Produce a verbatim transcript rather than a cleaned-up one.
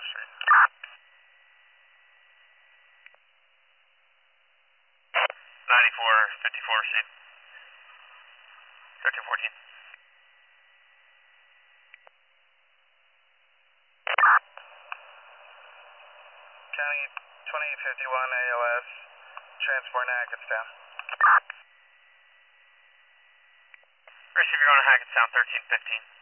Street. ninety-four fifty-four Street. thirteen fourteen. County twenty fifty-one A O S, transport to Hackettstown. Receiver going to Hackettstown, thirteen fifteen.